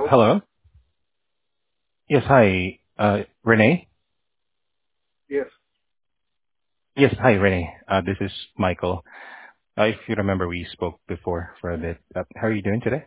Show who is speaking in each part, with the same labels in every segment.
Speaker 1: Hello?
Speaker 2: Hello. Yes, hi. Renee?
Speaker 1: Yes.
Speaker 2: Yes, hi, Renee. This is Michael. If you remember, we spoke before for a bit. How are you doing today?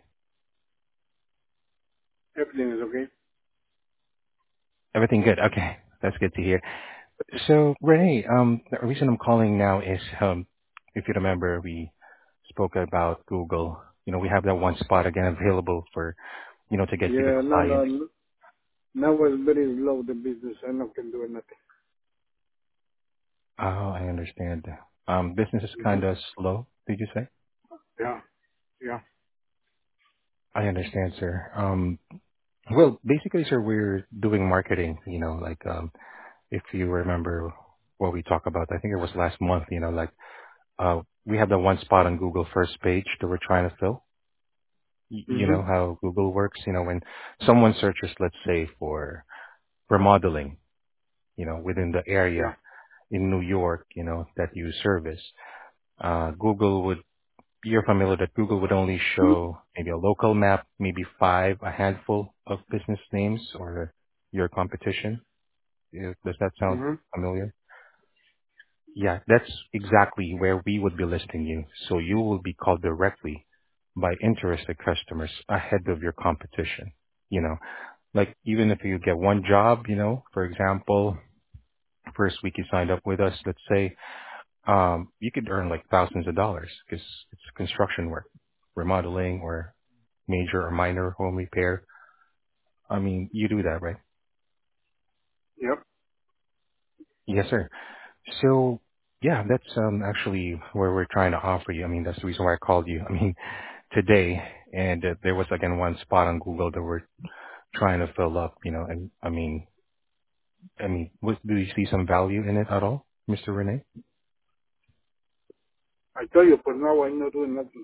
Speaker 1: Everything is okay.
Speaker 2: Everything good? Okay, that's good to hear. So, Renee, the reason I'm calling now is, if you remember, we spoke about Google. We have that one spot again available for, to get you the
Speaker 1: Yeah, no,
Speaker 2: clients.
Speaker 1: no. Now was very low, the business. I not can do nothing.
Speaker 2: Oh, I understand. Business is
Speaker 1: Mm-hmm.
Speaker 2: kind of slow, did you say?
Speaker 1: Yeah, yeah.
Speaker 2: I understand, sir. Well, basically, sir, we're doing marketing, if you remember what we talked about, I think it was last month, we have the one spot on Google first page that we're trying to fill. You
Speaker 1: Mm-hmm.
Speaker 2: know how Google works, when someone searches, let's say, for remodeling, within the
Speaker 1: Yeah.
Speaker 2: area in New York, that you service, Google would, you're familiar that Google would only show maybe a local map, maybe a handful of business names or your competition. Does that sound
Speaker 1: Mm-hmm.
Speaker 2: familiar? Yeah, that's exactly where we would be listing you. So you will be called directly by interested customers ahead of your competition. You know, like even if you get one job, for example, first week you signed up with us, let's say, you could earn like thousands of dollars because it's construction work, remodeling or major or minor home repair. I mean, you do that, right?
Speaker 1: Yep.
Speaker 2: Yes, sir. So yeah, that's actually where we're trying to offer you. I mean, that's the reason why I called you. I mean, today, and there was again one spot on Google that we're trying to fill up. And do you see some value in it at all, Mr. Renee?
Speaker 1: I tell you, for now I'm not doing nothing.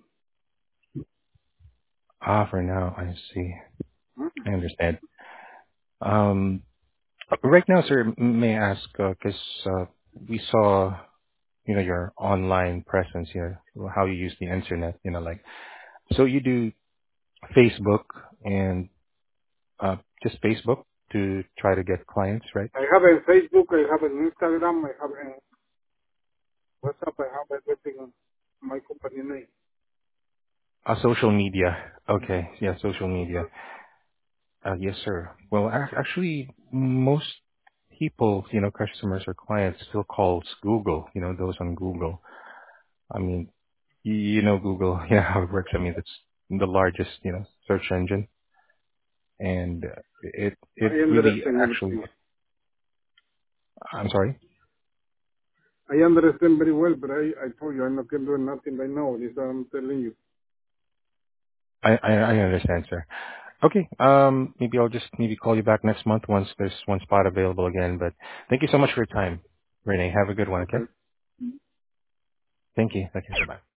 Speaker 2: Ah, for now, I see.
Speaker 1: Mm-hmm.
Speaker 2: I understand. Um, right now, sir, may I ask, because we saw, your online presence, how you use the internet, so you do Facebook and just Facebook to try to get clients, right?
Speaker 1: I have a Facebook, I have an Instagram, I have a WhatsApp, I have everything on my company name.
Speaker 2: Social media. Okay. Yeah, social media. Yes, sir. Well, actually, most people, customers or clients still calls Google, those on Google. I mean, Google, how it works. I mean, it's the largest, search engine, and it
Speaker 1: I
Speaker 2: really
Speaker 1: understand
Speaker 2: actually,
Speaker 1: everything.
Speaker 2: I'm sorry.
Speaker 1: I understand very well, but I told you I'm not can do nothing right now. This is what I'm telling you.
Speaker 2: I understand, sir. Okay. Maybe I'll just maybe call you back next month once there's one spot available again. But thank you so much for your time, Renee. Have a good one. Okay.
Speaker 1: Okay.
Speaker 2: Thank you. Okay. Bye bye.